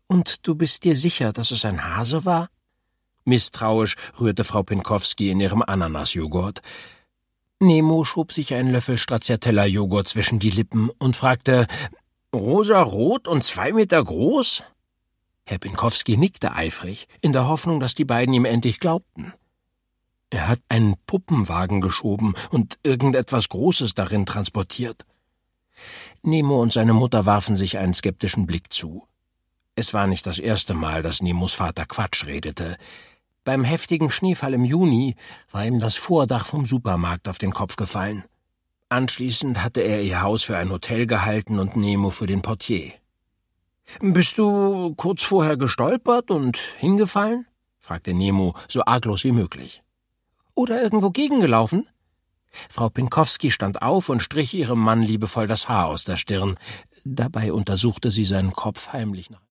»Und du bist dir sicher, dass es ein Hase war?« Misstrauisch rührte Frau Pinkowski in ihrem Ananasjoghurt. Nemo schob sich einen Löffel Stracciatella-Joghurt zwischen die Lippen und fragte, »Rosarot und 2 Meter groß?« Herr Pinkowski nickte eifrig, in der Hoffnung, dass die beiden ihm endlich glaubten. Er hat einen Puppenwagen geschoben und irgendetwas Großes darin transportiert. Nemo und seine Mutter warfen sich einen skeptischen Blick zu. Es war nicht das erste Mal, dass Nemos Vater Quatsch redete. Beim heftigen Schneefall im Juni war ihm das Vordach vom Supermarkt auf den Kopf gefallen. Anschließend hatte er ihr Haus für ein Hotel gehalten und Nemo für den Portier. »Bist du kurz vorher gestolpert und hingefallen?« fragte Nemo, so arglos wie möglich. »Oder irgendwo gegengelaufen?« Frau Pinkowski stand auf und strich ihrem Mann liebevoll das Haar aus der Stirn. Dabei untersuchte sie seinen Kopf heimlich nach.